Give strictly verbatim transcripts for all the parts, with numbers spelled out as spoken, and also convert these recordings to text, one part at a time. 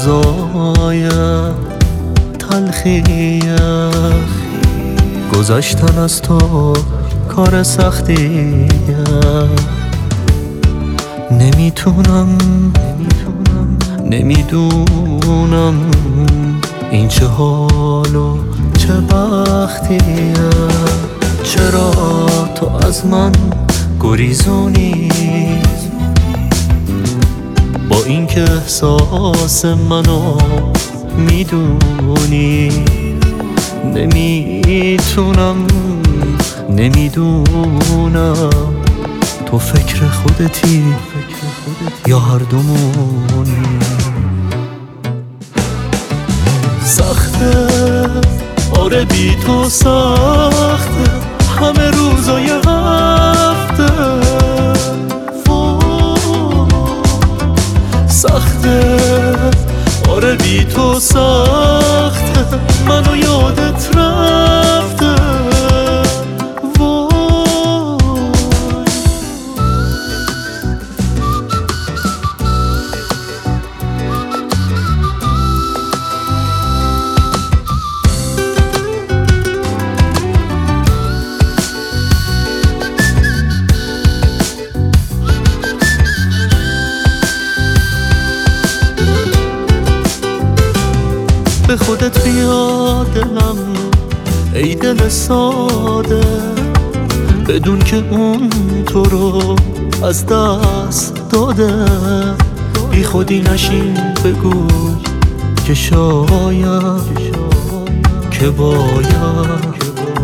روزای تلخیه، گذشتن از تو کار سختیه. نمیتونم نمیدونم این چه حال و چه بختیه. چرا تو از من گریزونی با اینکه احساس منو میدونی؟ نمیتونم نمیدونم تو فکر خودتی یا هر دومونی. سخته آره بی تو سخته همه روزای هفته. سخته آره بی تو سخته منو یادت رفته. به خودت بیا دلم ای دل ساده، بدون که اون تو رو از دست داده. بی خودی نشین بگو که شاید که باید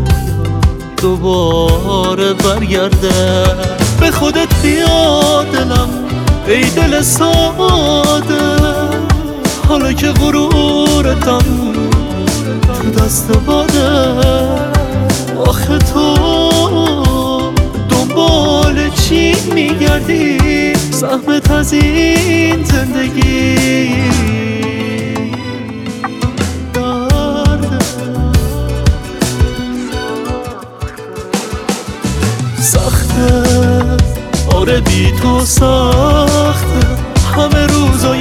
دوباره برگرده. به خودت بیا دلم ای دل ساده، حالا که غرورتم تو دست باده. آخه تو دنبال چی میگردی؟ زحمت از این زندگی درده. سخته آره بی تو سخته همه روزا